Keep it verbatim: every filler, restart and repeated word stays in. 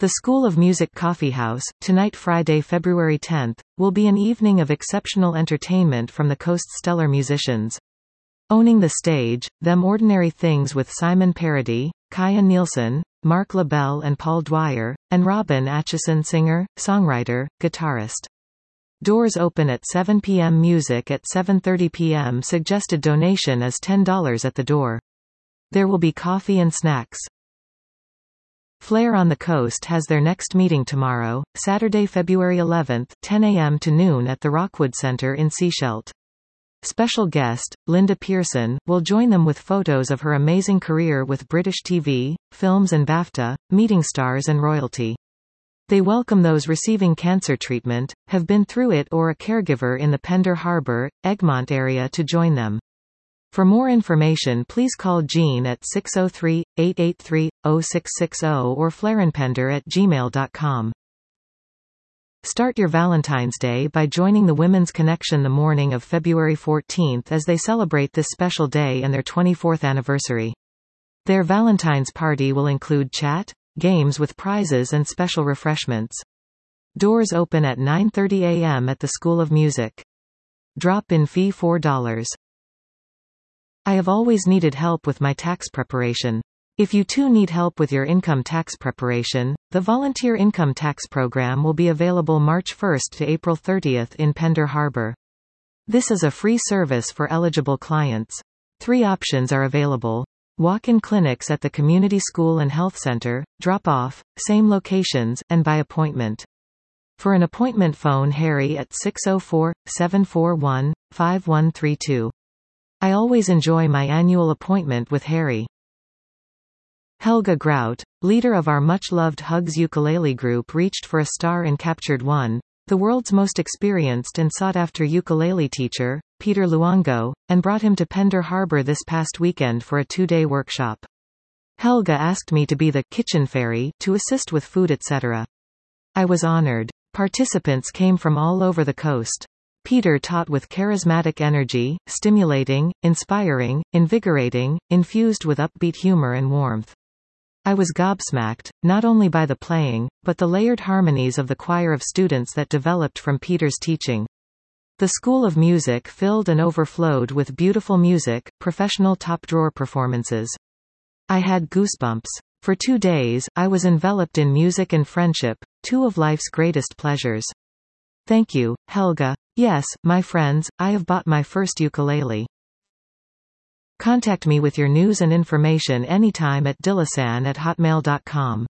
The School of Music Coffee House, tonight Friday February tenth, will be an evening of exceptional entertainment from the coast's stellar musicians. Owning the stage, Them Ordinary Things with Simon Parody, Kaya Nielsen, Mark LaBelle and Paul Dwyer, and Robin Atchison, singer, songwriter, guitarist. Doors open at seven p m Music at seven thirty p m Suggested donation is ten dollars at the door. There will be coffee and snacks. Flair on the Coast has their next meeting tomorrow, Saturday February eleventh, ten a m to noon at the Rockwood Center in Sechelt. Special guest, Linda Pearson, will join them with photos of her amazing career with British T V, films and BAFTA, meeting stars and royalty. They welcome those receiving cancer treatment, have been through it or a caregiver in the Pender Harbor, Egmont area to join them. For more information please call Jean at six oh three, eight eight three, oh six six oh or flairanpender at gmail dot com. Start your Valentine's Day by joining the Women's Connection the morning of February fourteenth as they celebrate this special day and their twenty-fourth anniversary. Their Valentine's party will include chat, games with prizes and special refreshments. Doors open at nine thirty a m at the School of Music. Drop-in fee four dollars. I have always needed help with my tax preparation. If you too need help with your income tax preparation, the Volunteer Income Tax Program will be available March first to April thirtieth in Pender Harbor. This is a free service for eligible clients. Three options are available. Walk-in clinics at the Community School and Health Center, drop-off, same locations, and by appointment. For an appointment phone Harry at six oh four, seven four one, five one three two. I always enjoy my annual appointment with Harry. Helga Grout, leader of our much-loved Hugs ukulele group, reached for a star and captured one, the world's most experienced and sought-after ukulele teacher, Peter Luongo, and brought him to Pender Harbor this past weekend for a two-day workshop. Helga asked me to be the kitchen fairy to assist with food et cetera. I was honored. Participants came from all over the coast. Peter taught with charismatic energy, stimulating, inspiring, invigorating, infused with upbeat humor and warmth. I was gobsmacked, not only by the playing, but the layered harmonies of the choir of students that developed from Peter's teaching. The School of Music filled and overflowed with beautiful music, professional top-drawer performances. I had goosebumps. For two days, I was enveloped in music and friendship, two of life's greatest pleasures. Thank you, Helga. Yes, my friends, I have bought my first ukulele. Contact me with your news and information anytime at dillasan at hotmail dot com.